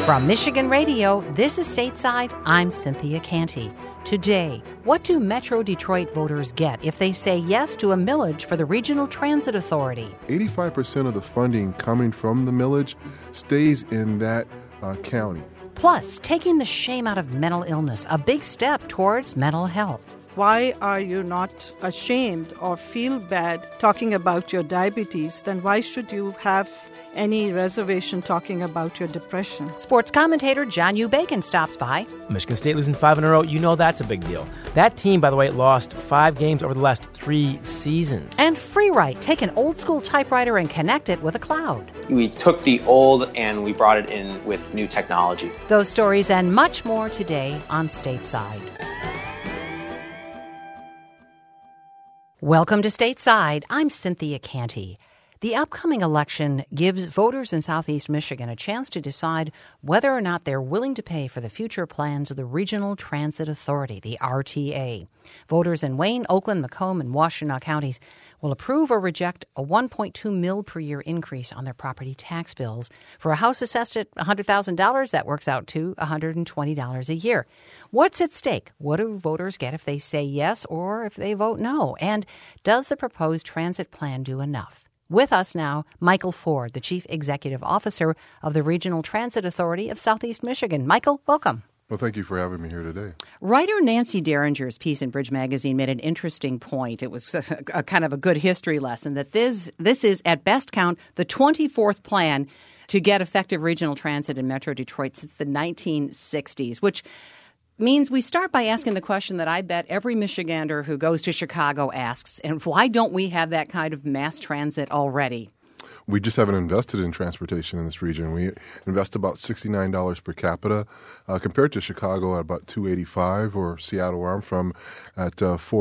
From Michigan Radio, this is Stateside. I'm Cynthia Canty. Today, what do Metro Detroit voters get if they say yes to a millage for the Regional Transit Authority? 85% of the funding coming from the millage stays in that county. Plus, taking the shame out of mental illness, a big step towards mental health. Why are you not ashamed or feel bad talking about your diabetes? Then why should you have any reservation talking about your depression? Sports commentator John U. Bacon stops by. Michigan State losing 5 in a row, you know that's a big deal. That team, by the way, lost 5 games over the last 3 seasons. And FreeWrite, take an old-school typewriter and connect it with a cloud. We took the old and we brought it in with new technology. Those stories and much more today on Stateside. Welcome to Stateside. I'm Cynthia Canty. The upcoming election gives voters in Southeast Michigan a chance to decide whether or not they're willing to pay for the future plans of the Regional Transit Authority, the RTA. Voters in Wayne, Oakland, Macomb, and Washtenaw counties will approve or reject a $1.2 million per year increase on their property tax bills. For a house assessed at $100,000, that works out to $120 a year. What's at stake? What do voters get if they say yes or if they vote no? And does the proposed transit plan do enough? With us now, Michael Ford, the Chief Executive Officer of the Regional Transit Authority of Southeast Michigan. Michael, welcome. Well, thank you for having me here today. Writer Nancy Derringer's piece in Bridge Magazine made an interesting point. It was a kind of a good history lesson that this is, at best count, the 24th plan to get effective regional transit in Metro Detroit since the 1960s, which means we start by asking the question that I bet every Michigander who goes to Chicago asks, and why don't we have that kind of mass transit already? We just haven't invested in transportation in this region. We invest about $69 per capita compared to Chicago at about $285 or Seattle, where I'm from, at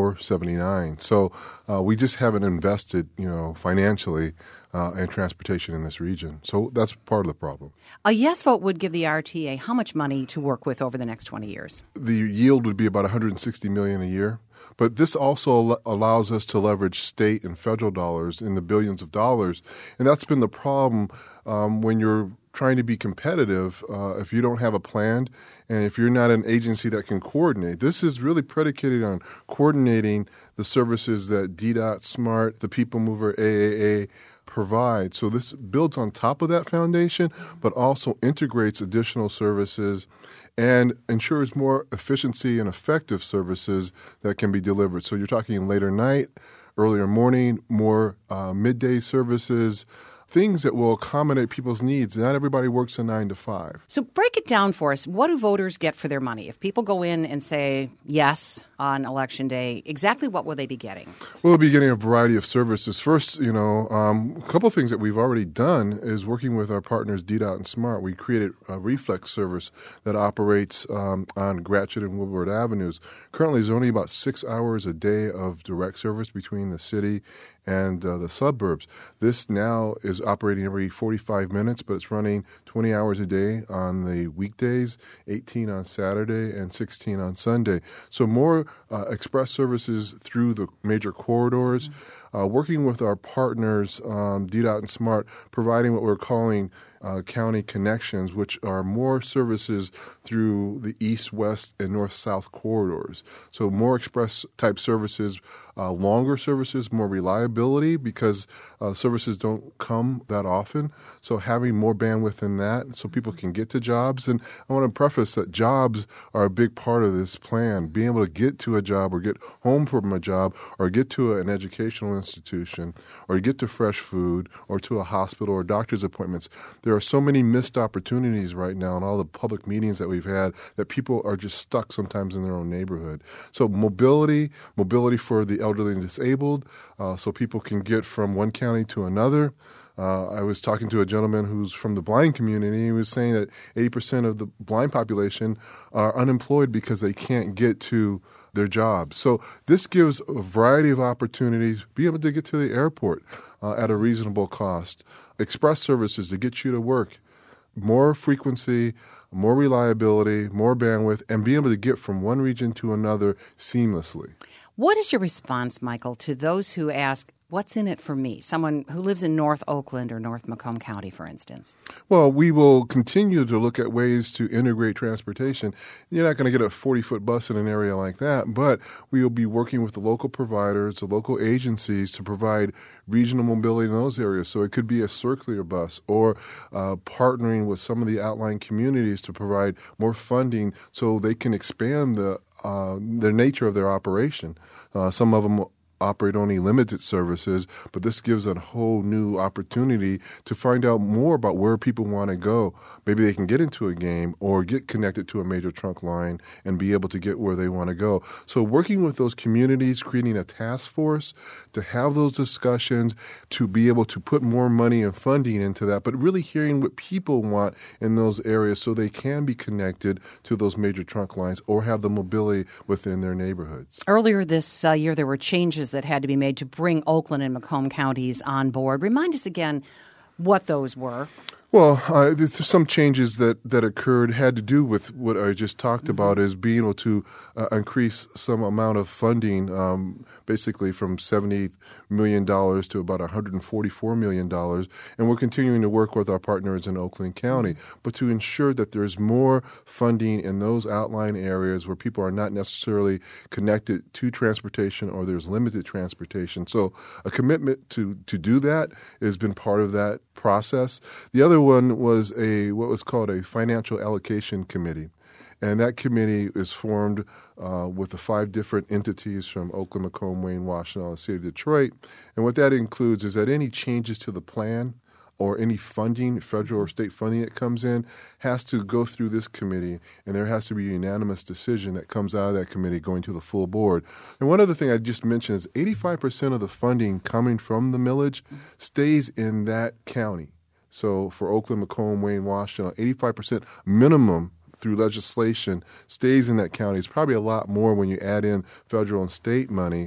$479. So we just haven't invested, financially in transportation in this region. So that's part of the problem. A yes vote would give the RTA how much money to work with over the next 20 years? The yield would be about $160 million a year. But this also allows us to leverage state and federal dollars in the billions of dollars. And that's been the problem when you're trying to be competitive. If you don't have a plan and if you're not an agency that can coordinate, this is really predicated on coordinating the services that DDOT, SMART, the People Mover, AAA provide. So this builds on top of that foundation, but also integrates additional services and ensures more efficiency and effective services that can be delivered. So you're talking later night, earlier morning, more midday services, things that will accommodate people's needs. Not everybody works a 9 to 5. So break it down for us. What do voters get for their money? If people go in and say yes on Election Day, exactly what will they be getting? Well, they'll be getting a variety of services. First, a couple of things that we've already done is working with our partners DDOT and SMART. We created a reflex service that operates on Gratiot and Woodward Avenues. Currently, there's only about 6 hours a day of direct service between the city and the suburbs. This now is operating every 45 minutes, but it's running 20 hours a day on the weekdays, 18 on Saturday, and 16 on Sunday. So more express services through the major corridors. Working with our partners, DDOT and SMART, providing what we're calling county connections, which are more services through the east, west, and north-south corridors. So more express-type services, longer services, more reliability because services don't come that often. So having more bandwidth in that so people can get to jobs. And I want to preface that jobs are a big part of this plan. Being able to get to a job or get home from a job or get to an educational institution or get to fresh food or to a hospital or doctor's appointments. There are so many missed opportunities right now in all the public meetings that we've had that people are just stuck sometimes in their own neighborhood. So mobility for the elderly and disabled, so people can get from one county to another. I was talking to a gentleman who's from the blind community. He was saying that 80% of the blind population are unemployed because they can't get to their jobs. So this gives a variety of opportunities, be able to get to the airport at a reasonable cost, express services to get you to work, more frequency, more reliability, more bandwidth, and be able to get from one region to another seamlessly. What is your response, Michael, to those who ask, what's in it for me? Someone who lives in North Oakland or North Macomb County, for instance. Well, we will continue to look at ways to integrate transportation. You're not going to get a 40-foot bus in an area like that, but we will be working with the local providers, the local agencies to provide regional mobility in those areas. So it could be a circular bus or partnering with some of the outlying communities to provide more funding so they can expand the nature of their operation. Some of them operate only limited services, but this gives a whole new opportunity to find out more about where people want to go. Maybe they can get into a game or get connected to a major trunk line and be able to get where they want to go. So working with those communities, creating a task force to have those discussions, to be able to put more money and funding into that, but really hearing what people want in those areas so they can be connected to those major trunk lines or have the mobility within their neighborhoods. Earlier this year, there were changes that had to be made to bring Oakland and Macomb counties on board. Remind us again what those were. Well, there's some changes that occurred had to do with what I just talked about, is being able to increase some amount of funding, basically from $70 million to about $144 million. And we're continuing to work with our partners in Oakland County, but to ensure that there's more funding in those outlying areas where people are not necessarily connected to transportation or there's limited transportation. So a commitment to do that has been part of that process. The other one was what was called a financial allocation committee. And that committee is formed with the 5 different entities from Oakland, Macomb, Wayne, Washtenaw, and the City of Detroit. And what that includes is that any changes to the plan or any funding, federal or state funding that comes in, has to go through this committee, and there has to be a unanimous decision that comes out of that committee going to the full board. And one other thing I just mentioned is 85% of the funding coming from the millage stays in that county. So for Oakland, Macomb, Wayne, Washtenaw, 85% minimum through legislation stays in that county. It's probably a lot more when you add in federal and state money.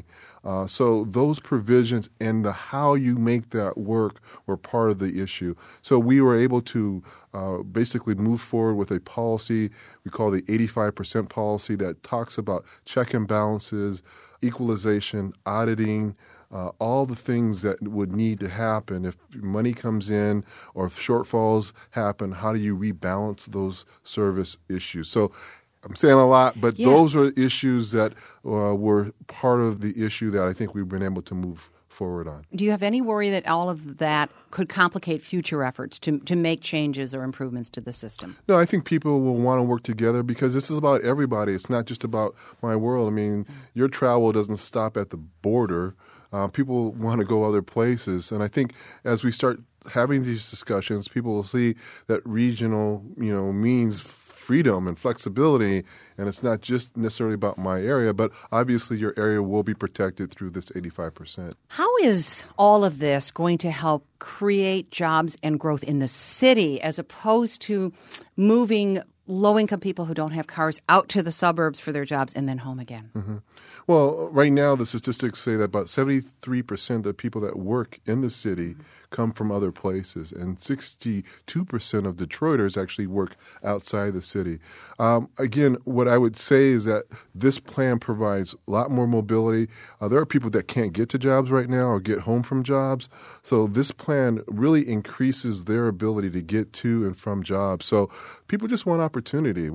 So those provisions and how you make that work were part of the issue. So we were able to basically move forward with a policy we call the 85% policy that talks about check and balances, equalization, auditing, all the things that would need to happen. If money comes in or if shortfalls happen, how do you rebalance those service issues? So I'm saying a lot, but those are issues that were part of the issue that I think we've been able to move forward on. Do you have any worry that all of that could complicate future efforts to make changes or improvements to the system? No, I think people will want to work together because this is about everybody. It's not just about my world. I mean, your travel doesn't stop at the border. People want to go other places. And I think as we start having these discussions, people will see that regional, means freedom and flexibility, and it's not just necessarily about my area, but obviously your area will be protected through this 85%. How is all of this going to help create jobs and growth in the city as opposed to moving low-income people who don't have cars out to the suburbs for their jobs and then home again? Mm-hmm. Well, right now the statistics say that about 73% of the people that work in the city come from other places, and 62% of Detroiters actually work outside the city. Again, what I would say is that this plan provides a lot more mobility. There are people that can't get to jobs right now or get home from jobs, so this plan really increases their ability to get to and from jobs. So people just want opportunity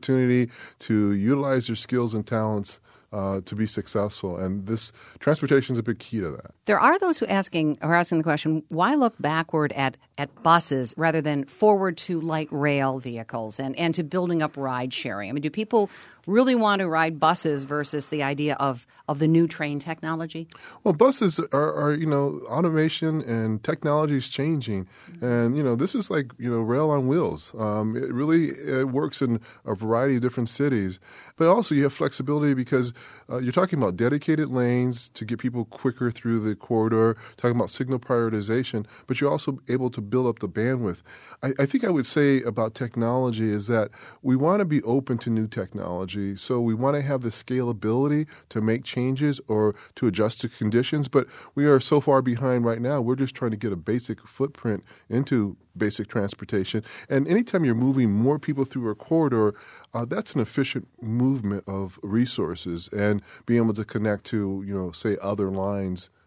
to utilize their skills and talents to be successful, and this transportation is a big key to that. There are those who are asking the question, why look backward at buses rather than forward to light rail vehicles and to building up ride sharing? I mean, do people really want to ride buses versus the idea of the new train technology? Well, buses are automation and technology is changing. And, this is like, rail on wheels. It really works in a variety of different cities. But also you have flexibility because you're talking about dedicated lanes to get people quicker through the corridor, talking about signal prioritization, but you're also able to build up the bandwidth. I think I would say about technology is that we want to be open to new technology. So we want to have the scalability to make changes or to adjust to conditions, but we are so far behind right now. We're just trying to get a basic footprint into basic transportation. And anytime you're moving more people through a corridor, that's an efficient movement of resources and being able to connect to, say, other lines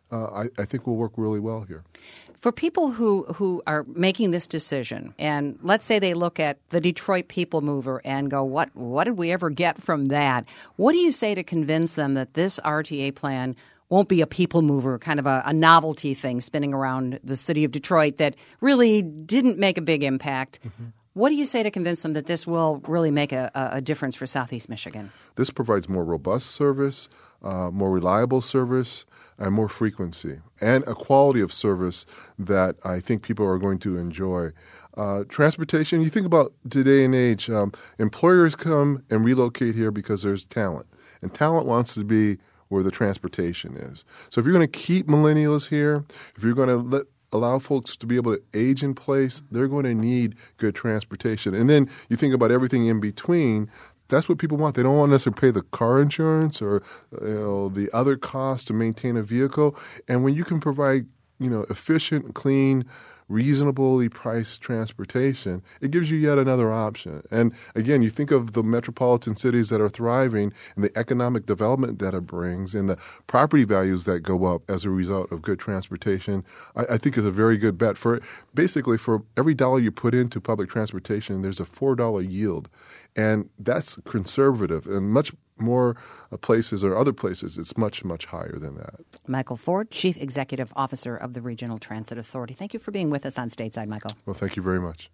I think will work really well here. For people who are making this decision, and let's say they look at the Detroit People Mover and go, what did we ever get from that? What do you say to convince them that this RTA plan won't be a people mover, kind of a novelty thing spinning around the city of Detroit that really didn't make a big impact? Mm-hmm. What do you say to convince them that this will really make a difference for Southeast Michigan? This provides more robust service, more reliable service, and more frequency, and a quality of service that I think people are going to enjoy. Transportation, you think about today and age, employers come and relocate here because there's talent, and talent wants to be where the transportation is. So if you're going to keep millennials here, if you're going to allow folks to be able to age in place, they're going to need good transportation. And then you think about everything in between. That's what people want. They don't want us to pay the car insurance or the other costs to maintain a vehicle. And when you can provide efficient, clean, reasonably priced transportation, it gives you yet another option. And again, you think of the metropolitan cities that are thriving and the economic development that it brings and the property values that go up as a result of good transportation, I think is a very good bet. For every dollar you put into public transportation, there's a $4 yield. And that's conservative. And much more places or other places, it's much, much higher than that. Michael Ford, Chief Executive Officer of the Regional Transit Authority. Thank you for being with us on Stateside, Michael. Well, thank you very much.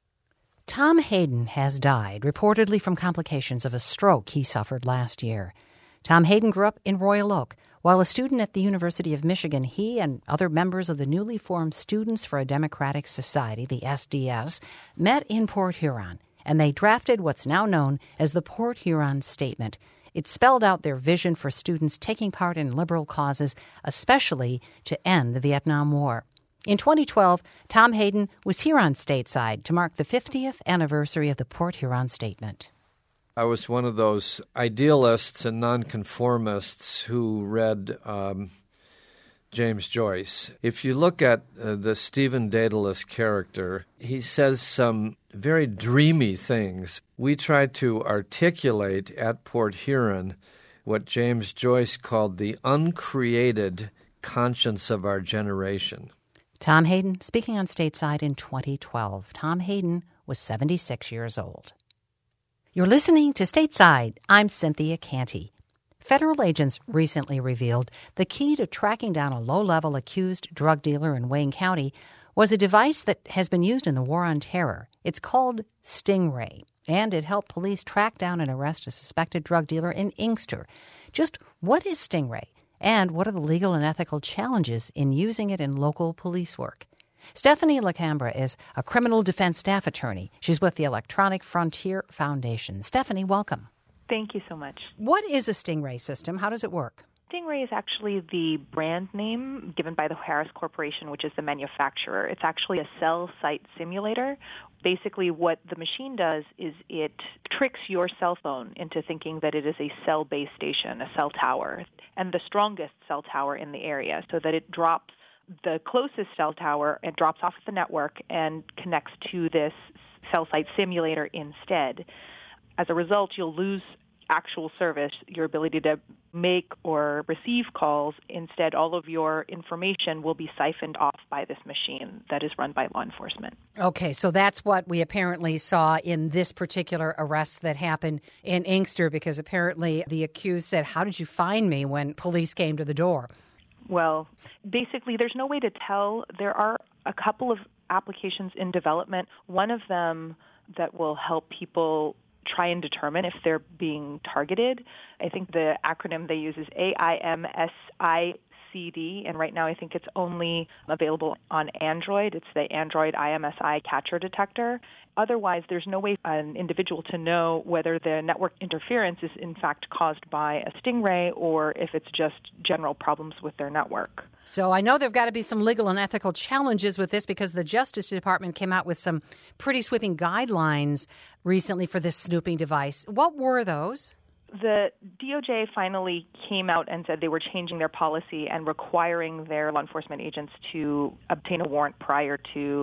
Tom Hayden has died, reportedly from complications of a stroke he suffered last year. Tom Hayden grew up in Royal Oak. While a student at the University of Michigan, he and other members of the newly formed Students for a Democratic Society, the SDS, met in Port Huron, and they drafted what's now known as the Port Huron Statement. It spelled out their vision for students taking part in liberal causes, especially to end the Vietnam War. In 2012, Tom Hayden was here on Stateside to mark the 50th anniversary of the Port Huron Statement. I was one of those idealists and nonconformists who read James Joyce. If you look at the Stephen Dedalus character, he says some very dreamy things. We tried to articulate at Port Huron what James Joyce called the uncreated conscience of our generation. Tom Hayden speaking on Stateside in 2012. Tom Hayden was 76 years old. You're listening to Stateside. I'm Cynthia Canty. Federal agents recently revealed the key to tracking down a low-level accused drug dealer in Wayne County was a device that has been used in the War on Terror. It's called Stingray, and it helped police track down and arrest a suspected drug dealer in Inkster. Just what is Stingray, and what are the legal and ethical challenges in using it in local police work? Stephanie LaCambra is a criminal defense staff attorney. She's with the Electronic Frontier Foundation. Stephanie, welcome. Thank you so much. What is a Stingray system? How does it work? Stingray is actually the brand name given by the Harris Corporation, which is the manufacturer. It's actually a cell site simulator. Basically, what the machine does is it tricks your cell phone into thinking that it is a cell base station, a cell tower, and the strongest cell tower in the area, so that it drops the closest cell tower and drops off the network and connects to this cell site simulator instead. As a result, you'll lose actual service, your ability to make or receive calls. Instead, all of your information will be siphoned off by this machine that is run by law enforcement. Okay, so that's what we apparently saw in this particular arrest that happened in Inkster, because apparently the accused said, "How did you find me?" when police came to the door. Well, basically, there's no way to tell. There are a couple of applications in development. One of them that will help people try and determine if they're being targeted. I think the acronym they use is AIMSICD, and right now I think it's only available on Android. It's the Android IMSI catcher detector. Otherwise, there's no way for an individual to know whether the network interference is in fact caused by a Stingray or if it's just general problems with their network. So I know there have got to be some legal and ethical challenges with this, because the Justice Department came out with some pretty sweeping guidelines recently for this snooping device. What were those? The DOJ finally came out and said they were changing their policy and requiring their law enforcement agents to obtain a warrant prior to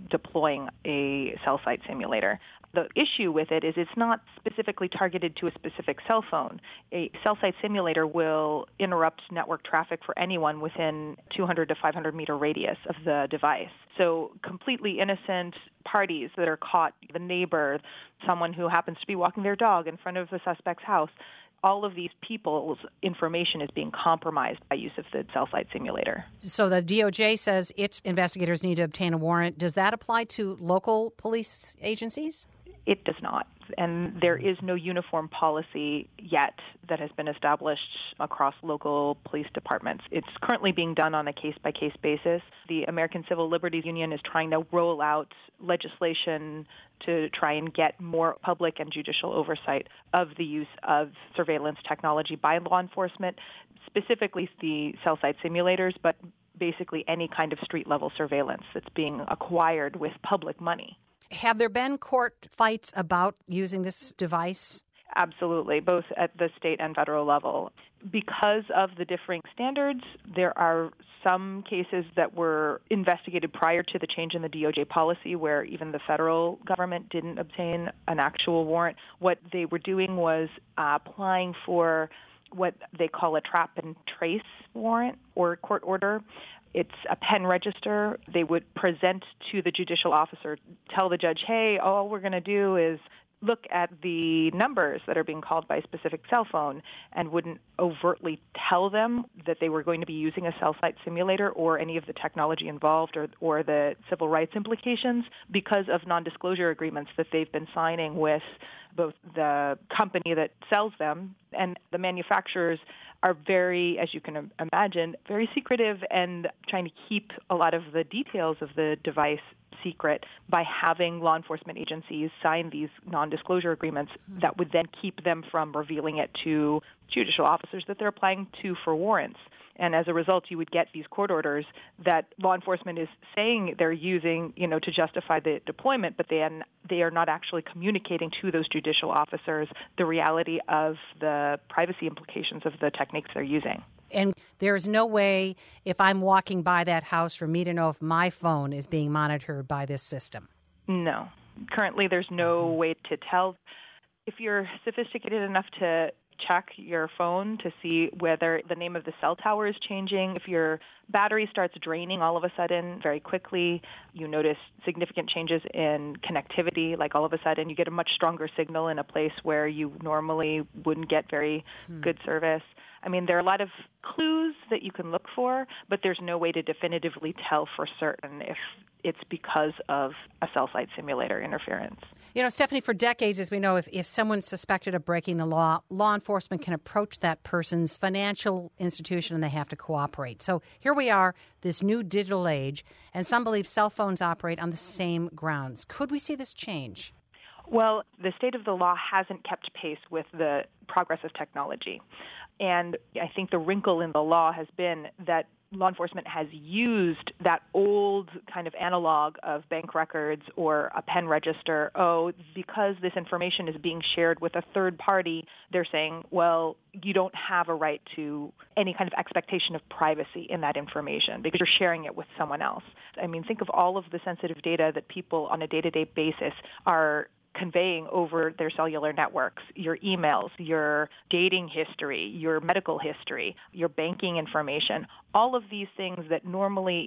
deploying a cell site simulator. The issue with it is it's not specifically targeted to a specific cell phone. A cell site simulator will interrupt network traffic for anyone within 200 to 500 meter radius of the device. So completely innocent parties that are caught, the neighbor, someone who happens to be walking their dog in front of the suspect's house, all of these people's information is being compromised by use of the cell site simulator. So the DOJ says its investigators need to obtain a warrant. Does that apply to local police agencies? It does not. And there is no uniform policy yet that has been established across local police departments. It's currently being done on a case-by-case basis. The American Civil Liberties Union is trying to roll out legislation to try and get more public and judicial oversight of the use of surveillance technology by law enforcement, specifically the cell site simulators, but basically any kind of street-level surveillance that's being acquired with public money. Have there been court fights about using this device? Absolutely, both at the state and federal level. Because of the differing standards, there are some cases that were investigated prior to the change in the DOJ policy where even the federal government didn't obtain an actual warrant. What they were doing was applying for what they call a trap and trace warrant or court order. It's a pen register. They would present to the judicial officer, tell the judge, hey, all we're going to do is look at the numbers that are being called by a specific cell phone, and wouldn't overtly tell them that they were going to be using a cell site simulator or any of the technology involved or the civil rights implications because of non-disclosure agreements that they've been signing with both the company that sells them and the manufacturers are very, as you can imagine, very secretive and trying to keep a lot of the details of the device secret by having law enforcement agencies sign these non-disclosure agreements that would then keep them from revealing it to judicial officers that they're applying to for warrants. And as a result, you would get these court orders that law enforcement is saying they're using, to justify the deployment, but then they are not actually communicating to those judicial officers the reality of the privacy implications of the techniques they're using. And there is no way, if I'm walking by that house, for me to know if my phone is being monitored by this system? No. Currently, there's no way to tell. If you're sophisticated enough to check your phone to see whether the name of the cell tower is changing, if your battery starts draining all of a sudden very quickly, you notice significant changes in connectivity, like all of a sudden you get a much stronger signal in a place where you normally wouldn't get very good service. I mean, there are a lot of clues that you can look for, but there's no way to definitively tell for certain if it's because of a cell site simulator interference. Stephanie, for decades, as we know, if someone's suspected of breaking the law enforcement can approach that person's financial institution and they have to cooperate. So here we are, this new digital age, and some believe cell phones operate on the same grounds. Could we see this change? Well, the state of the law hasn't kept pace with the progress of technology. And I think the wrinkle in the law has been that law enforcement has used that old kind of analog of bank records or a pen register. Because this information is being shared with a third party, they're saying, well, you don't have a right to any kind of expectation of privacy in that information because you're sharing it with someone else. I mean, think of all of the sensitive data that people on a day-to-day basis are conveying over their cellular networks, your emails, your dating history, your medical history, your banking information, all of these things that normally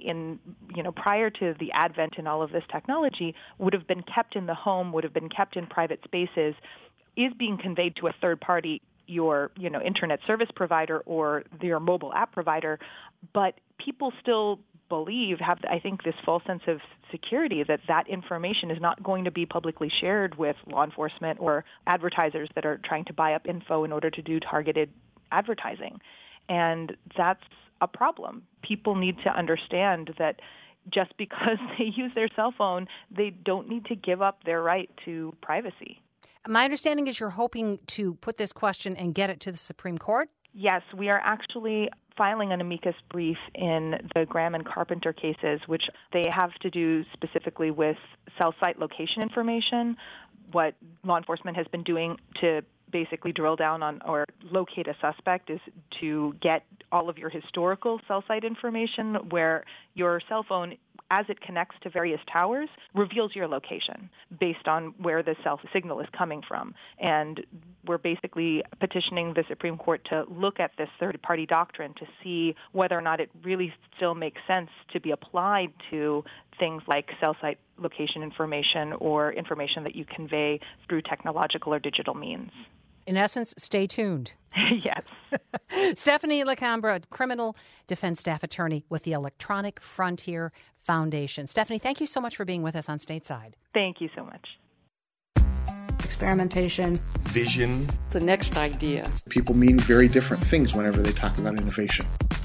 prior to the advent in all of this technology would have been kept in the home, would have been kept in private spaces, is being conveyed to a third party, your internet service provider or your mobile app provider, but people still have, I think, this false sense of security that information is not going to be publicly shared with law enforcement or advertisers that are trying to buy up info in order to do targeted advertising. And that's a problem. People need to understand that just because they use their cell phone, they don't need to give up their right to privacy. My understanding is you're hoping to put this question and get it to the Supreme Court? Yes, we are actually filing an amicus brief in the Graham and Carpenter cases, which they have to do specifically with cell site location information. What law enforcement has been doing to basically drill down on or locate a suspect is to get all of your historical cell site information where your cell phone as it connects to various towers, reveals your location based on where the cell signal is coming from. And we're basically petitioning the Supreme Court to look at this third-party doctrine to see whether or not it really still makes sense to be applied to things like cell site location information or information that you convey through technological or digital means. In essence, stay tuned. Yes. Stephanie LaCambra, criminal defense staff attorney with the Electronic Frontier Foundation. Stephanie, thank you so much for being with us on Stateside. Thank you so much. Experimentation. Vision. The next idea. People mean very different things whenever they talk about innovation.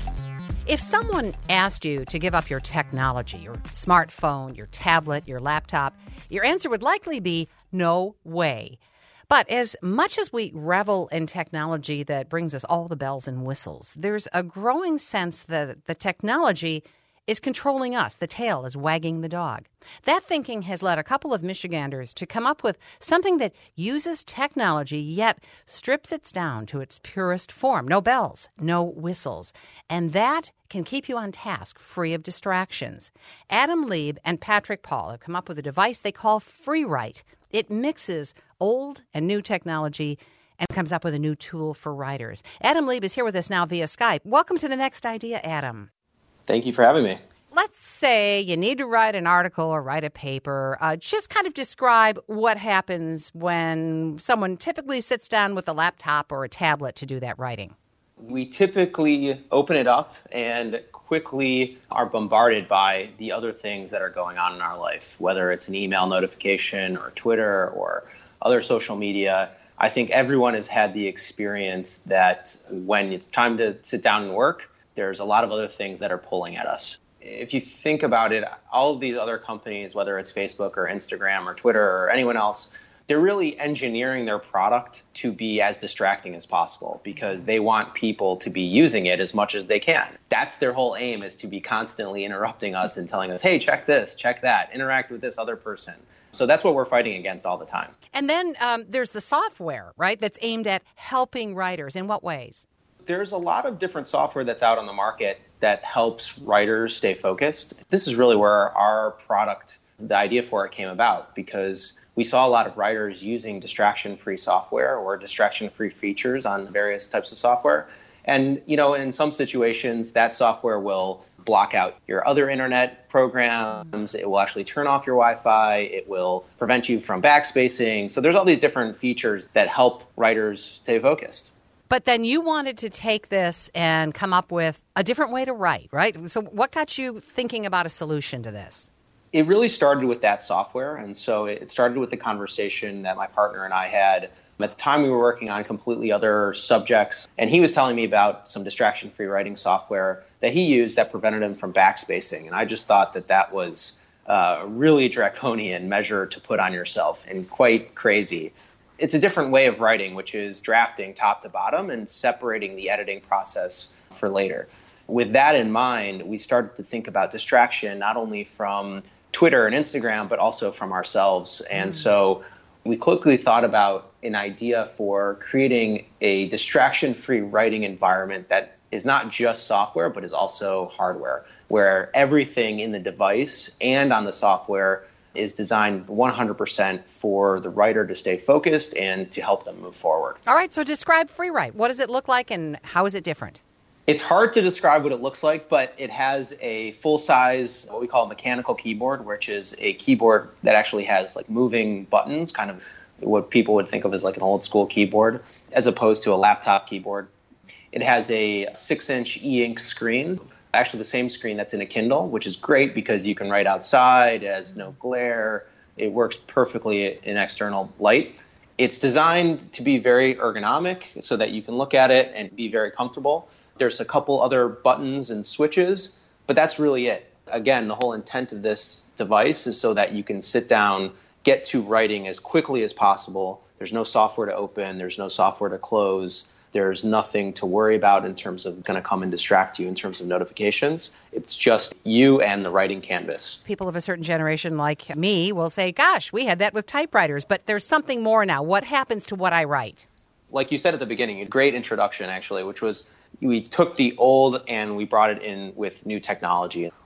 If someone asked you to give up your technology, your smartphone, your tablet, your laptop, your answer would likely be no way. But as much as we revel in technology that brings us all the bells and whistles, there's a growing sense that the technology is controlling us. The tail is wagging the dog. That thinking has led a couple of Michiganders to come up with something that uses technology yet strips it down to its purest form. No bells, no whistles. And that can keep you on task, free of distractions. Adam Lieb and Patrick Paul have come up with a device they call FreeWrite. It mixes old and new technology and comes up with a new tool for writers. Adam Lieb is here with us now via Skype. Welcome to The Next Idea, Adam. Thank you for having me. Let's say you need to write an article or write a paper. Just kind of describe what happens when someone typically sits down with a laptop or a tablet to do that writing. We typically open it up and quickly are bombarded by the other things that are going on in our life, whether it's an email notification or Twitter or other social media. I think everyone has had the experience that when it's time to sit down and work, there's a lot of other things that are pulling at us. If you think about it, all of these other companies, whether it's Facebook or Instagram or Twitter or anyone else, they're really engineering their product to be as distracting as possible because they want people to be using it as much as they can. That's their whole aim, is to be constantly interrupting us and telling us, hey, check this, check that, interact with this other person. So that's what we're fighting against all the time. And then there's the software, right, that's aimed at helping writers. In what ways? There's a lot of different software that's out on the market that helps writers stay focused. This is really where our product, the idea for it came about, because we saw a lot of writers using distraction-free software or distraction-free features on various types of software. And, in some situations, that software will block out your other internet programs. It will actually turn off your Wi-Fi. It will prevent you from backspacing. So there's all these different features that help writers stay focused. But then you wanted to take this and come up with a different way to write, right? So what got you thinking about a solution to this? It really started with that software. And so it started with the conversation that my partner and I had. At the time, we were working on completely other subjects. And he was telling me about some distraction-free writing software that he used that prevented him from backspacing. And I just thought that was a really draconian measure to put on yourself and quite crazy. It's a different way of writing, which is drafting top to bottom and separating the editing process for later. With that in mind, we started to think about distraction, not only from Twitter and Instagram, but also from ourselves. And so we quickly thought about an idea for creating a distraction-free writing environment that is not just software, but is also hardware, where everything in the device and on the software is designed 100% for the writer to stay focused and to help them move forward. All right, so describe FreeWrite. What does it look like and how is it different? It's hard to describe what it looks like, but it has a full-size, what we call a mechanical keyboard, which is a keyboard that actually has like moving buttons, kind of what people would think of as like an old-school keyboard, as opposed to a laptop keyboard. It has a 6-inch e-ink screen, actually the same screen that's in a Kindle, which is great because you can write outside, it has no glare, it works perfectly in external light. It's designed to be very ergonomic so that you can look at it and be very comfortable. There's a couple other buttons and switches, but that's really it. Again, the whole intent of this device is so that you can sit down, get to writing as quickly as possible. There's no software to open. There's no software to close. There's nothing to worry about in terms of going to come and distract you in terms of notifications. It's just you and the writing canvas. People of a certain generation like me will say, gosh, we had that with typewriters, but there's something more now. What happens to what I write? Like you said at the beginning, a great introduction, actually, which was we took the old and we brought it in with new technology.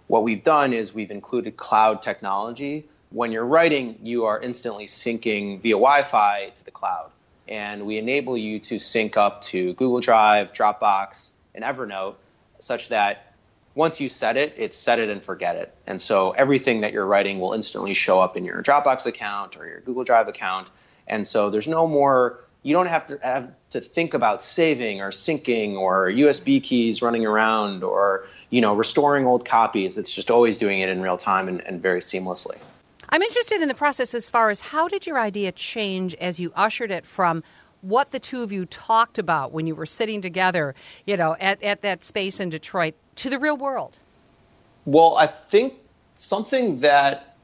what we've done is we've included cloud technology. When you're writing, you are instantly syncing via Wi-Fi to the cloud. And we enable you to sync up to Google Drive, Dropbox, and Evernote, such that once you set it, it's set it and forget it. And so everything that you're writing will instantly show up in your Dropbox account or your Google Drive account. And so there's no more, you don't have to think about saving or syncing or USB keys running around or, restoring old copies. It's just always doing it in real time and very seamlessly. I'm interested in the process as far as how did your idea change as you ushered it from what the two of you talked about when you were sitting together, at that space in Detroit to the real world? Well, I think something that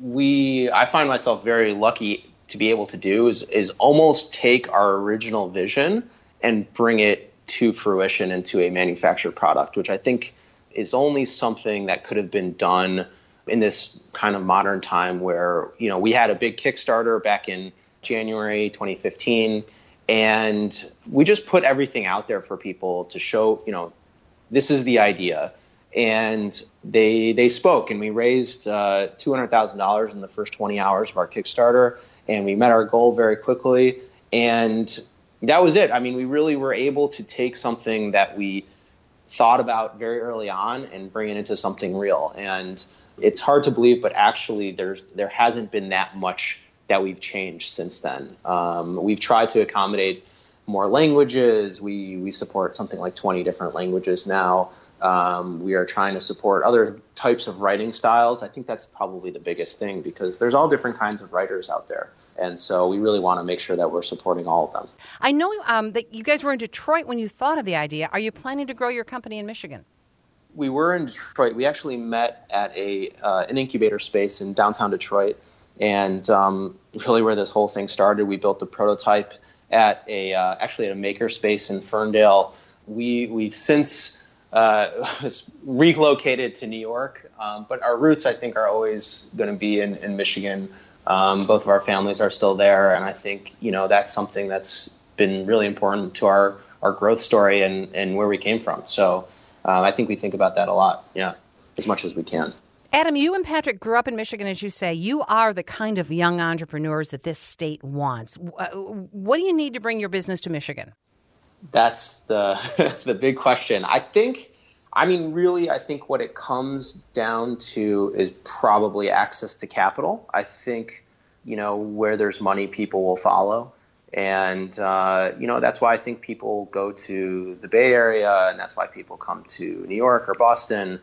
I find myself very lucky to be able to do is almost take our original vision and bring it to fruition into a manufactured product, which I think is only something that could have been done in this kind of modern time where, we had a big Kickstarter back in January 2015, and we just put everything out there for people to show, this is the idea. And they spoke, and we raised $200,000 in the first 20 hours of our Kickstarter, and we met our goal very quickly. And that was it. I mean, we really were able to take something that we thought about very early on and bring it into something real. And it's hard to believe, but actually there hasn't been that much that we've changed since then. We've tried to accommodate more languages. We support something like 20 different languages now. We are trying to support other types of writing styles. I think that's probably the biggest thing because there's all different kinds of writers out there. And so we really want to make sure that we're supporting all of them. I know that you guys were in Detroit when you thought of the idea. Are you planning to grow your company in Michigan? We were in Detroit. We actually met at an incubator space in downtown Detroit. And really where this whole thing started, we built the prototype at actually at a maker space in Ferndale. We've since relocated to New York, but our roots, I think, are always going to be in Michigan. Both of our families are still there, and I think that's something that's been really important to our growth story and where we came from. So I think we think about that a lot, as much as we can. Adam, you and Patrick grew up in Michigan, as you say. You are the kind of young entrepreneurs that this state wants. What do you need to bring your business to Michigan? That's the big question. I think what it comes down to is probably access to capital. I think, where there's money, people will follow. And, that's why I think people go to the Bay Area, and that's why people come to New York or Boston.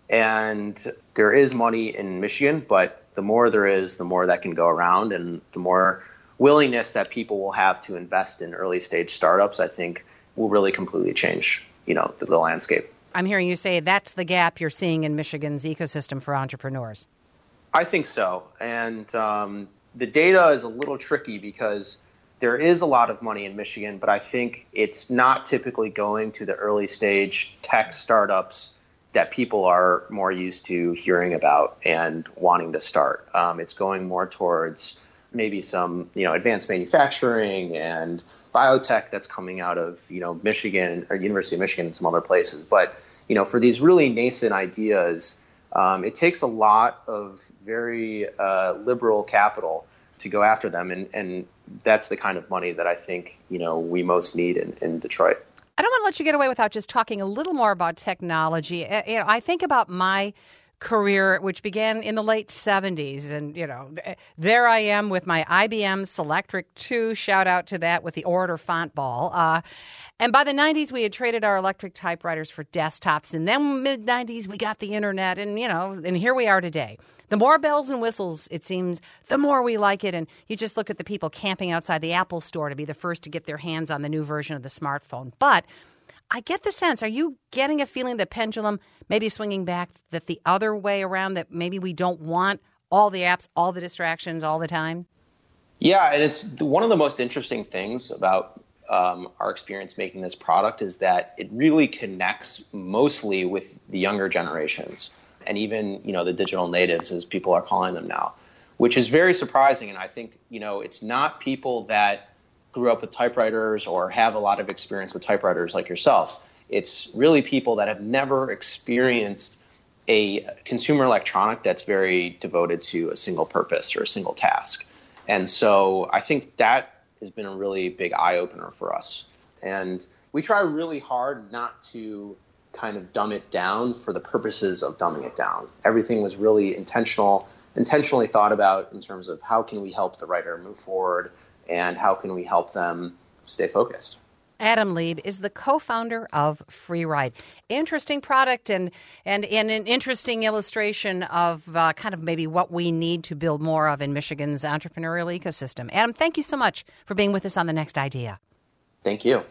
And there is money in Michigan, but the more there is, the more that can go around, and the more willingness that people will have to invest in early stage startups, I think will really completely change, the landscape. I'm hearing you say that's the gap you're seeing in Michigan's ecosystem for entrepreneurs. I think so. And the data is a little tricky because there is a lot of money in Michigan, but I think it's not typically going to the early stage tech startups that people are more used to hearing about and wanting to start. It's going more towards maybe some, advanced manufacturing and biotech that's coming out of, Michigan or University of Michigan and some other places. But, for these really nascent ideas, it takes a lot of very liberal capital to go after them. And that's the kind of money that I think, we most need in Detroit. I don't want to let you get away without just talking a little more about technology. I think about my career, which began in the late 70s. And, there I am with my IBM Selectric 2, shout out to that, with the Orator font ball. And by the 90s, we had traded our electric typewriters for desktops. And then mid-90s, we got the internet. And, and here we are today. The more bells and whistles, it seems, the more we like it. And you just look at the people camping outside the Apple store to be the first to get their hands on the new version of the smartphone. But I get the sense, are you getting a feeling the pendulum maybe swinging back that the other way around, that maybe we don't want all the apps, all the distractions all the time? Yeah, and it's one of the most interesting things about our experience making this product is that it really connects mostly with the younger generations. And even, the digital natives, as people are calling them now, which is very surprising. And I think, it's not people that grew up with typewriters or have a lot of experience with typewriters like yourself. It's really people that have never experienced a consumer electronic that's very devoted to a single purpose or a single task. And so I think that has been a really big eye-opener for us. And we try really hard not to kind of dumb it down for the purposes of dumbing it down. Everything was really intentionally thought about in terms of how can we help the writer move forward and how can we help them stay focused. Adam Lieb is the co-founder of FreeRide. Interesting product and an interesting illustration of kind of maybe what we need to build more of in Michigan's entrepreneurial ecosystem. Adam, thank you so much for being with us on The Next Idea. Thank you.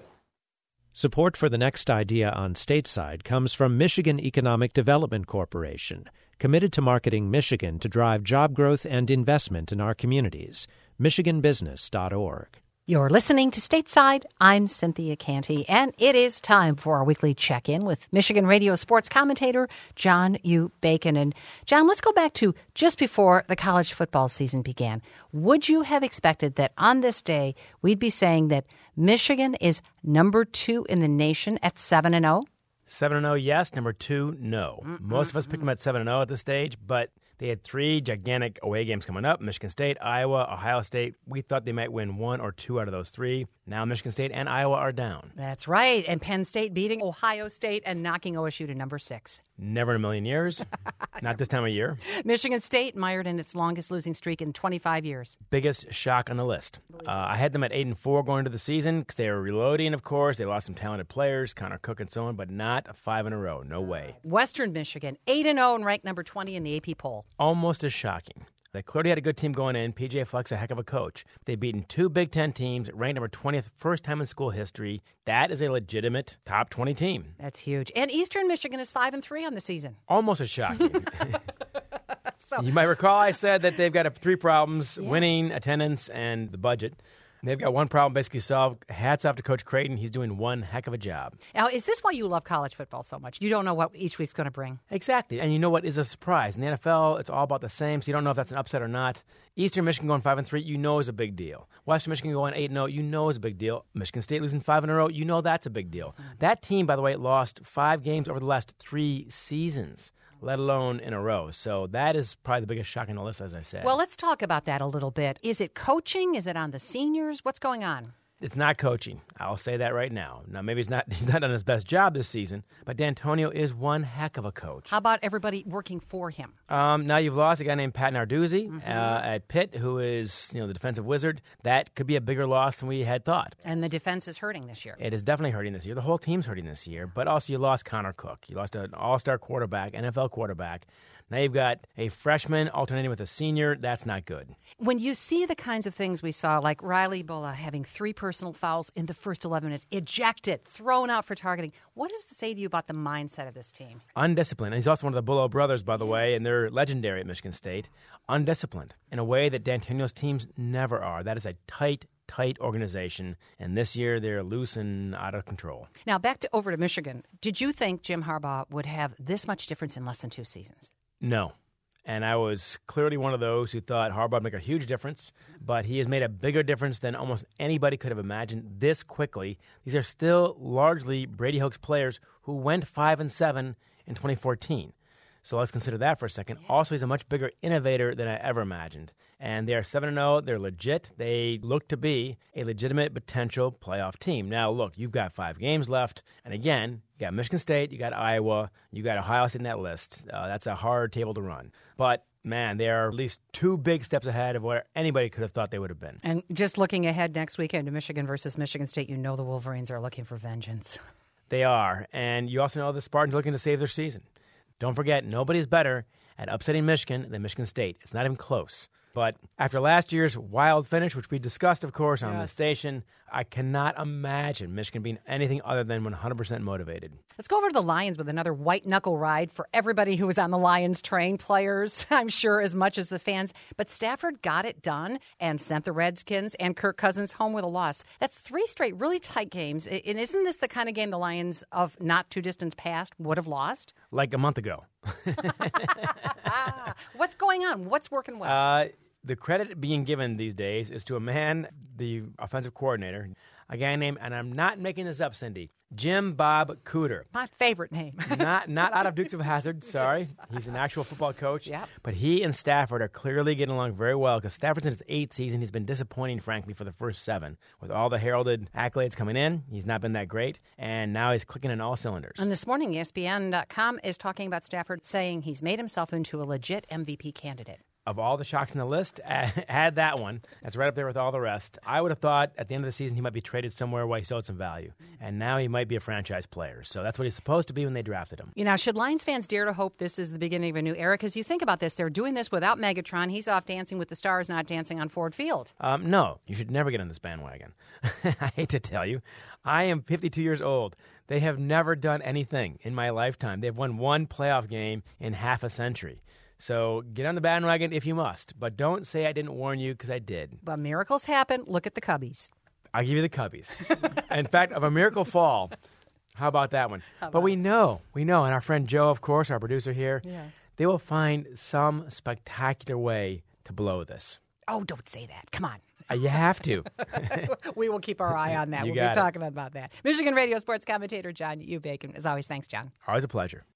Support for The Next Idea on Stateside comes from Michigan Economic Development Corporation, committed to marketing Michigan to drive job growth and investment in our communities. MichiganBusiness.org. You're listening to Stateside. I'm Cynthia Canty, and it is time for our weekly check-in with Michigan radio sports commentator John U. Bacon. And John, let's go back to just before the college football season began. Would you have expected that on this day we'd be saying that Michigan is number 2 in the nation at 7-0? 7-0, yes. Number 2, no. Most of us picked them at 7-0 at this stage, but they had 3 gigantic away games coming up: Michigan State, Iowa, Ohio State. We thought they might win 1 or 2 out of those 3. Now Michigan State and Iowa are down. That's right. And Penn State beating Ohio State and knocking OSU to number 6. Never in a million years. Not this time of year. Michigan State mired in its longest losing streak in 25 years. Biggest shock on the list. I had them at 8-4 going into the season because they were reloading, of course. They lost some talented players, Connor Cook and so on, but not 5 in a row. No way. Western Michigan, 8-0 and ranked number 20 in the AP poll. Almost as shocking. They clearly had a good team going in. P.J. Fleck's a heck of a coach. They've beaten 2 Big Ten teams, ranked number 20th, first time in school history. That is a legitimate top 20 team. That's huge. And Eastern Michigan is 5-3 on the season. Almost as shocking. So, you might recall I said that they've got 3 problems: winning, attendance, and the budget. They've got 1 problem basically solved. Hats off to Coach Creighton. He's doing one heck of a job. Now, is this why you love college football so much? You don't know what each week's going to bring. Exactly. And you know what is a surprise? In the NFL, it's all about the same, so you don't know if that's an upset or not. Eastern Michigan going 5-3, you know is a big deal. Western Michigan going 8-0, you know is a big deal. Michigan State losing 5 in a row, you know that's a big deal. That team, by the way, lost 5 games over the last 3 seasons, let alone in a row. So that is probably the biggest shock on the list, as I said. Well, let's talk about that a little bit. Is it coaching? Is it on the seniors? What's going on? It's not coaching. I'll say that right now. Now, maybe he's not done his best job this season, but D'Antonio is one heck of a coach. How about everybody working for him? Now you've lost a guy named Pat Narduzzi at Pitt, who is the defensive wizard. That could be a bigger loss than we had thought. And the defense is hurting this year. It is definitely hurting this year. The whole team's hurting this year. But also you lost Connor Cook. You lost an all-star quarterback, NFL quarterback. Now you've got a freshman alternating with a senior. That's not good. When you see the kinds of things we saw, like Riley Bulla having 3 personal fouls in the first 11 minutes, ejected, thrown out for targeting, what does it say to you about the mindset of this team? Undisciplined. And he's also one of the Bullo brothers, by the way, and they're legendary at Michigan State. Undisciplined in a way that D'Antonio's teams never are. That is a tight organization, and this year they're loose and out of control. Now, back over to Michigan. Did you think Jim Harbaugh would have this much difference in less than 2 seasons? No. And I was clearly one of those who thought Harbaugh would make a huge difference, but he has made a bigger difference than almost anybody could have imagined this quickly. These are still largely Brady Hoke's players who went 5-7 in 2014. So let's consider that for a second. Also, he's a much bigger innovator than I ever imagined. And they are 7-0. They're legit. They look to be a legitimate potential playoff team. Now, look, you've got 5 games left. And again, you got Michigan State, you got Iowa, you got Ohio State in that list. That's a hard table to run. But, man, they are at least 2 big steps ahead of where anybody could have thought they would have been. And just looking ahead next weekend to Michigan versus Michigan State, you know the Wolverines are looking for vengeance. They are. And you also know the Spartans are looking to save their season. Don't forget, nobody's better at upsetting Michigan than Michigan State. It's not even close. But after last year's wild finish, which we discussed, of course, on the station, I cannot imagine Michigan being anything other than 100% motivated. Let's go over to the Lions with another white-knuckle ride for everybody who was on the Lions train, players, I'm sure, as much as the fans. But Stafford got it done and sent the Redskins and Kirk Cousins home with a loss. That's 3 straight really tight games. And isn't this the kind of game the Lions of not too distant past would have lost? Like a month ago. What's going on? What's working well? The credit being given these days is to a man, the offensive coordinator, a guy named, and I'm not making this up, Cindy, Jim Bob Cooter. My favorite name. not out of Dukes of Hazzard, sorry. He's an actual football coach. Yep. But he and Stafford are clearly getting along very well because Stafford's in his 8th season. He's been disappointing, frankly, for the first 7. With all the heralded accolades coming in, he's not been that great. And now he's clicking in all cylinders. And this morning, ESPN.com is talking about Stafford saying he's made himself into a legit MVP candidate. Of all the shocks in the list, add that one. That's right up there with all the rest. I would have thought at the end of the season he might be traded somewhere where he showed some value. And now he might be a franchise player. So that's what he's supposed to be when they drafted him. You know, should Lions fans dare to hope this is the beginning of a new era? Because you think about this, they're doing this without Megatron. He's off dancing with the stars, not dancing on Ford Field. No, you should never get on this bandwagon. I hate to tell you. I am 52 years old. They have never done anything in my lifetime. They've won one playoff game in half a century. So get on the bandwagon if you must, but don't say I didn't warn you because I did. But miracles happen. Look at the Cubbies. I'll give you the Cubbies. In fact, of a miracle fall, how about that one? But we know, and our friend Joe, of course, our producer here, they will find some spectacular way to blow this. Oh, don't say that. Come on. You have to. We will keep our eye on that. We'll be talking about that. Michigan radio sports commentator John U. Bacon. As always, thanks, John. Always a pleasure.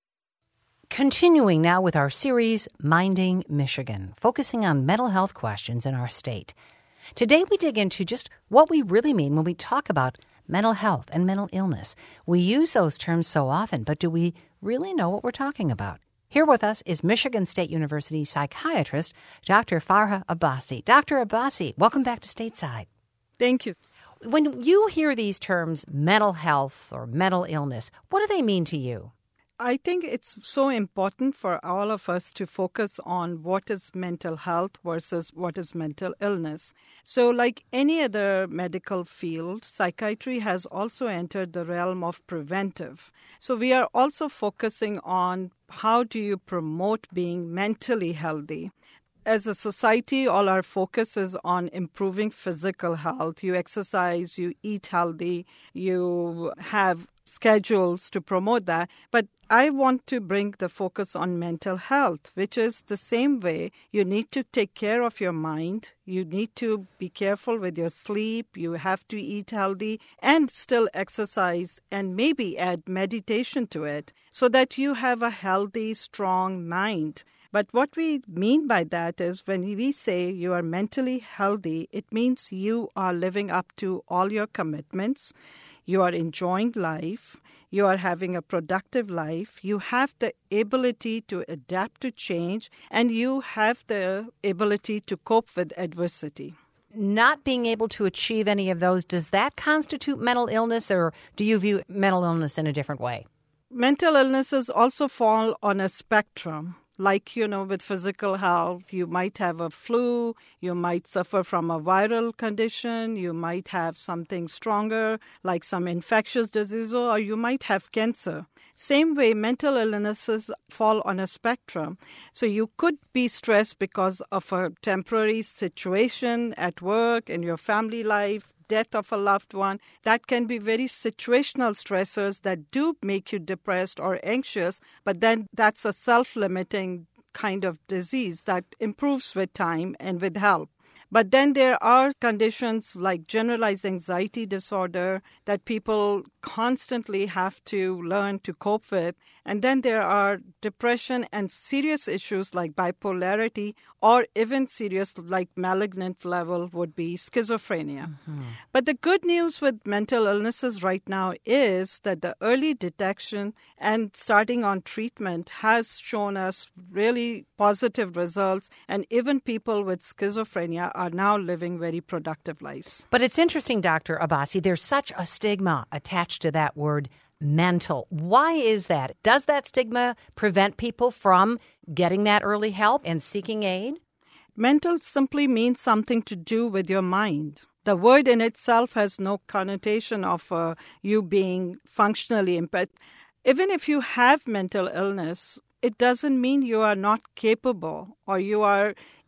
Continuing now with our series, Minding Michigan, focusing on mental health questions in our state. Today we dig into just what we really mean when we talk about mental health and mental illness. We use those terms so often, but do we really know what we're talking about? Here with us is Michigan State University psychiatrist, Dr. Farha Abbasi. Dr. Abbasi, welcome back to Stateside. Thank you. When you hear these terms, mental health or mental illness, what do they mean to you? I think it's so important for all of us to focus on what is mental health versus what is mental illness. So like any other medical field, psychiatry has also entered the realm of preventive. So we are also focusing on how do you promote being mentally healthy. As a society, all our focus is on improving physical health. You exercise, you eat healthy, you have schedules to promote that. But I want to bring the focus on mental health, which is the same way you need to take care of your mind. You need to be careful with your sleep. You have to eat healthy and still exercise and maybe add meditation to it so that you have a healthy, strong mind. But what we mean by that is when we say you are mentally healthy, it means you are living up to all your commitments. You are enjoying life. You are having a productive life. You have the ability to adapt to change, and you have the ability to cope with adversity. Not being able to achieve any of those, does that constitute mental illness, or do you view mental illness in a different way? Mental illnesses also fall on a spectrum. Like, with physical health, you might have a flu, you might suffer from a viral condition, you might have something stronger, like some infectious disease, or you might have cancer. Same way, mental illnesses fall on a spectrum. So you could be stressed because of a temporary situation at work, in your family life, death of a loved one. That can be very situational stressors that do make you depressed or anxious, but then that's a self-limiting kind of disease that improves with time and with help. But then there are conditions like generalized anxiety disorder that people constantly have to learn to cope with. And then there are depression and serious issues like bipolarity, or even serious like malignant level would be schizophrenia. Mm-hmm. But the good news with mental illnesses right now is that the early detection and starting on treatment has shown us really positive results, and even people with schizophrenia are now living very productive lives. But it's interesting, Dr. Abbasi, there's such a stigma attached to that word mental. Why is that? Does that stigma prevent people from getting that early help and seeking aid? Mental simply means something to do with your mind. The word in itself has no connotation of you being functionally impaired. Even if you have mental illness, it doesn't mean you are not capable or you are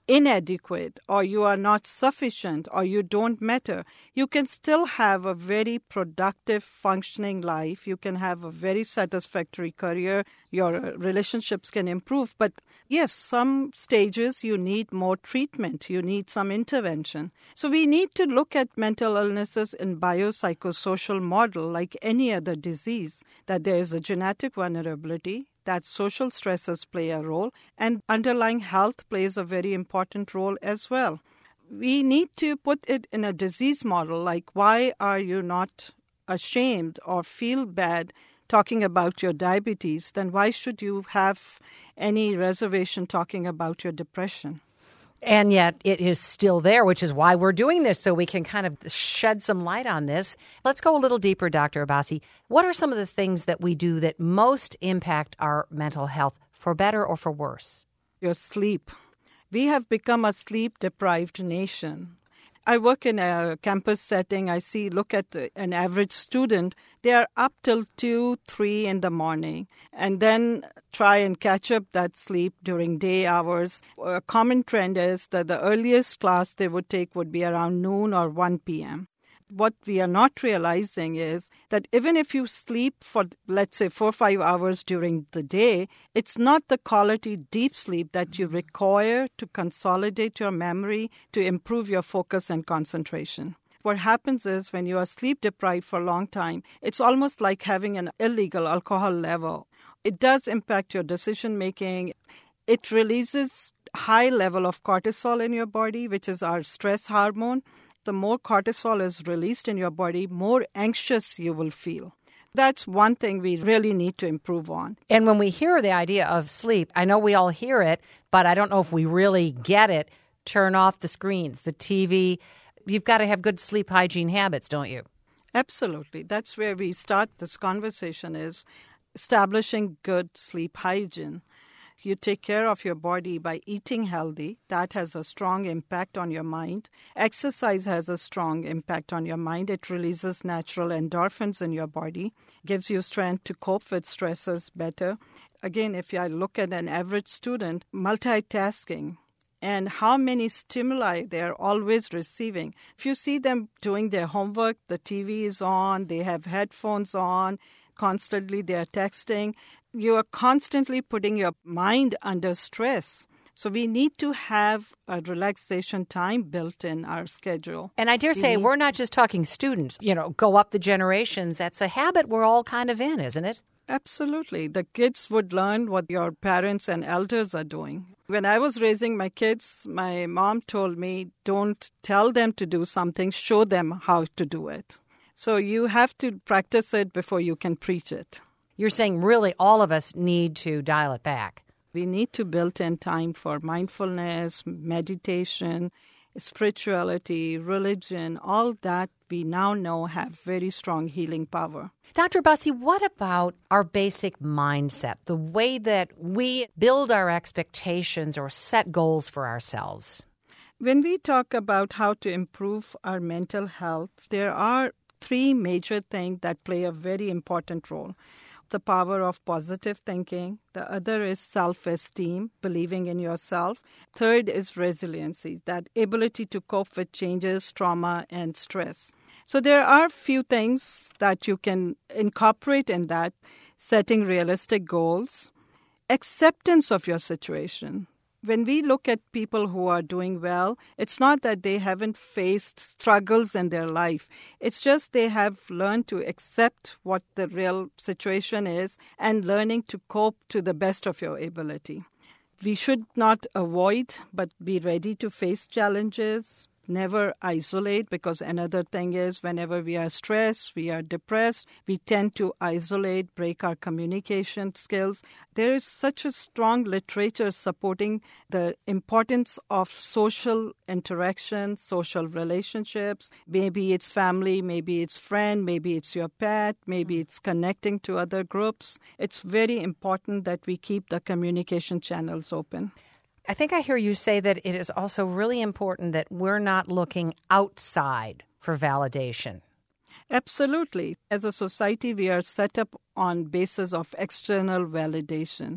inadequate or you are not sufficient or you don't matter, you can still have a very productive, functioning life. You can have a very satisfactory career. Your relationships can improve. But yes, some stages you need more treatment. You need some intervention. So we need to look at mental illnesses in biopsychosocial model like any other disease, that there is a genetic vulnerability, that social stresses play a role, and underlying health plays a very important role as well. We need to put it in a disease model, like why are you not ashamed or feel bad talking about your diabetes? Then why should you have any reservation talking about your depression? And yet it is still there, which is why we're doing this, so we can kind of shed some light on this. Let's go a little deeper, Dr. Abbasi. What are some of the things that we do that most impact our mental health, for better or for worse? Your sleep. We have become a sleep-deprived nation. I work in a campus setting. Look at an average student. They are up till 2, 3 in the morning and then try and catch up that sleep during day hours. A common trend is that the earliest class they would take would be around noon or 1 p.m. What we are not realizing is that even if you sleep for, let's say, 4 or 5 hours during the day, it's not the quality deep sleep that you require to consolidate your memory, to improve your focus and concentration. What happens is when you are sleep deprived for a long time, it's almost like having an illegal alcohol level. It does impact your decision making. It releases high level of cortisol in your body, which is our stress hormone. The more cortisol is released in your body, more anxious you will feel. That's one thing we really need to improve on. And when we hear the idea of sleep, I know we all hear it, but I don't know if we really get it. Turn off the screens, the TV. You've got to have good sleep hygiene habits, don't you? Absolutely. That's where we start this conversation, is establishing good sleep hygiene. You take care of your body by eating healthy. That has a strong impact on your mind. Exercise has a strong impact on your mind. It releases natural endorphins in your body, gives you strength to cope with stresses better. Again, if I look at an average student, multitasking and how many stimuli they're always receiving. If you see them doing their homework, the TV is on, they have headphones on, constantly they are texting. You are constantly putting your mind under stress. So we need to have a relaxation time built in our schedule. And I dare say we're not just talking students, go up the generations. That's a habit we're all kind of in, isn't it? Absolutely. The kids would learn what your parents and elders are doing. When I was raising my kids, my mom told me, don't tell them to do something, show them how to do it. So you have to practice it before you can preach it. You're saying really all of us need to dial it back. We need to build in time for mindfulness, meditation, spirituality, religion, all that we now know have very strong healing power. Dr. Abbasi, what about our basic mindset, the way that we build our expectations or set goals for ourselves? When we talk about how to improve our mental health, there are 3 major things that play a very important role. The power of positive thinking. The other is self-esteem, believing in yourself. Third is resiliency, that ability to cope with changes, trauma, and stress. So there are few things that you can incorporate in that: setting realistic goals, acceptance of your situation. When we look at people who are doing well, it's not that they haven't faced struggles in their life. It's just they have learned to accept what the real situation is and learning to cope to the best of your ability. We should not avoid, but be ready to face challenges. Never isolate, because another thing is whenever we are stressed, we are depressed, we tend to isolate, break our communication skills. There is such a strong literature supporting the importance of social interaction, social relationships. Maybe it's family, maybe it's friend, maybe it's your pet, maybe it's connecting to other groups. It's very important that we keep the communication channels open. I think I hear you say that it is also really important that we're not looking outside for validation. Absolutely. As a society, we are set up on basis of external validation.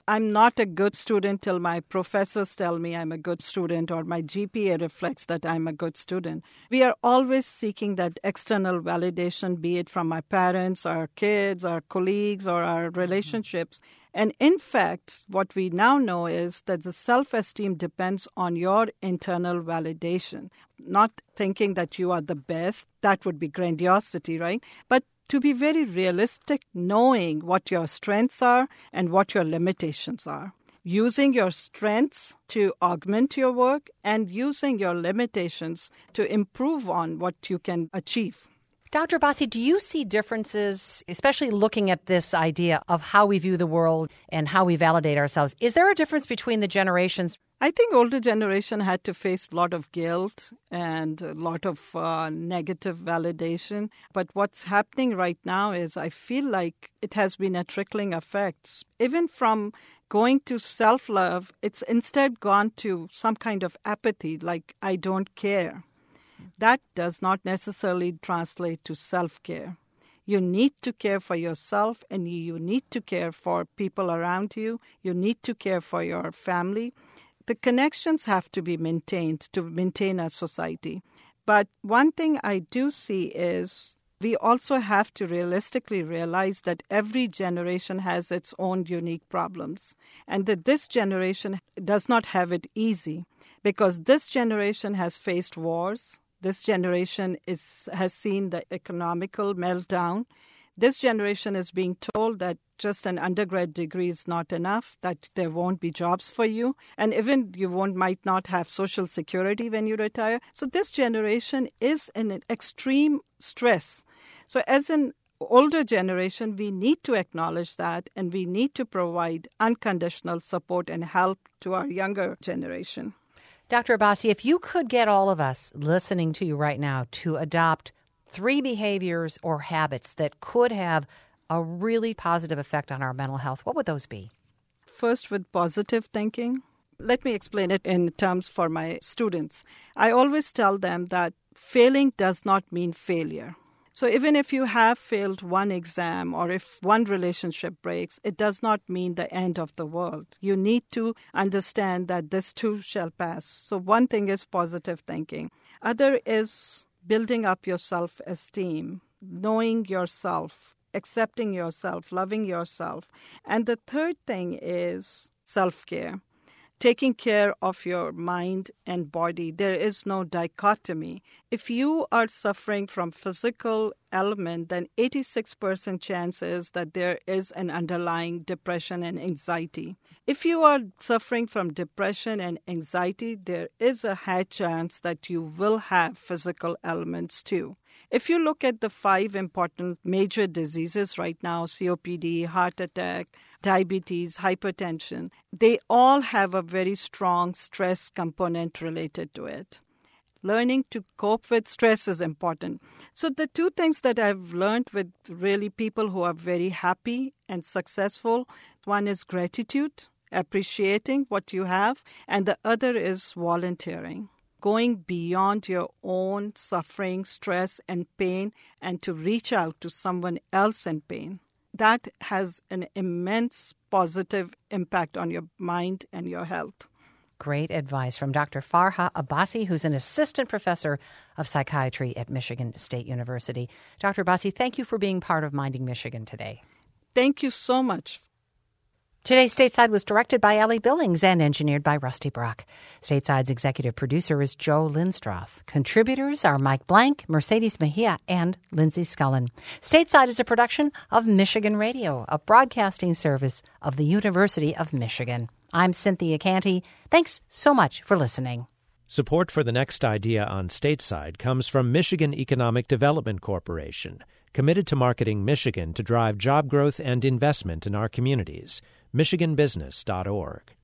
I'm not a good student till my professors tell me I'm a good student or my GPA reflects that I'm a good student. We are always seeking that external validation, be it from my parents, our kids, our colleagues, or our relationships. And in fact, what we now know is that the self-esteem depends on your internal validation, not thinking that you are the best. That would be grandiosity, right? But to be very realistic, knowing what your strengths are and what your limitations are. Using your strengths to augment your work and using your limitations to improve on what you can achieve. Dr. Abbasi, do you see differences, especially looking at this idea of how we view the world and how we validate ourselves? Is there a difference between the generations? I think older generation had to face a lot of guilt and a lot of negative validation. But what's happening right now is I feel like it has been a trickling effect. Even from going to self-love, it's instead gone to some kind of apathy, like I don't care. That does not necessarily translate to self-care. You need to care for yourself and you need to care for people around you. You need to care for your family. The connections have to be maintained to maintain a society. But one thing I do see is we also have to realistically realize that every generation has its own unique problems and that this generation does not have it easy because this generation has faced wars. This generation has seen the economical meltdown. This generation is being told that just an undergrad degree is not enough, that there won't be jobs for you, and even you might not have Social Security when you retire. So this generation is in an extreme stress. So as an older generation, we need to acknowledge that, and we need to provide unconditional support and help to our younger generation. Dr. Abbasi, if you could get all of us listening to you right now to adopt 3 behaviors or habits that could have a really positive effect on our mental health, what would those be? First, with positive thinking. Let me explain it in terms for my students. I always tell them that failing does not mean failure. So even if you have failed one exam or if one relationship breaks, it does not mean the end of the world. You need to understand that this too shall pass. So one thing is positive thinking. Other is building up your self-esteem, knowing yourself, accepting yourself, loving yourself. And the third thing is self-care. Taking care of your mind and body. There is no dichotomy. If you are suffering from physical ailment, then 86% chance is that there is an underlying depression and anxiety. If you are suffering from depression and anxiety, there is a high chance that you will have physical ailments too. If you look at the 5 important major diseases right now, COPD, heart attack, diabetes, hypertension, they all have a very strong stress component related to it. Learning to cope with stress is important. So the 2 things that I've learned with really people who are very happy and successful, one is gratitude, appreciating what you have, and the other is volunteering. Going beyond your own suffering, stress, and pain, and to reach out to someone else in pain. That has an immense positive impact on your mind and your health. Great advice from Dr. Farha Abbasi, who's an assistant professor of psychiatry at Michigan State University. Dr. Abbasi, thank you for being part of Minding Michigan today. Thank you so much. Today's Stateside was directed by Ellie Billings and engineered by Rusty Brock. Stateside's executive producer is Joe Lindstroth. Contributors are Mike Blank, Mercedes Mejia, and Lindsay Scullen. Stateside is a production of Michigan Radio, a broadcasting service of the University of Michigan. I'm Cynthia Canty. Thanks so much for listening. Support for the next idea on Stateside comes from Michigan Economic Development Corporation, committed to marketing Michigan to drive job growth and investment in our communities. MichiganBusiness.org.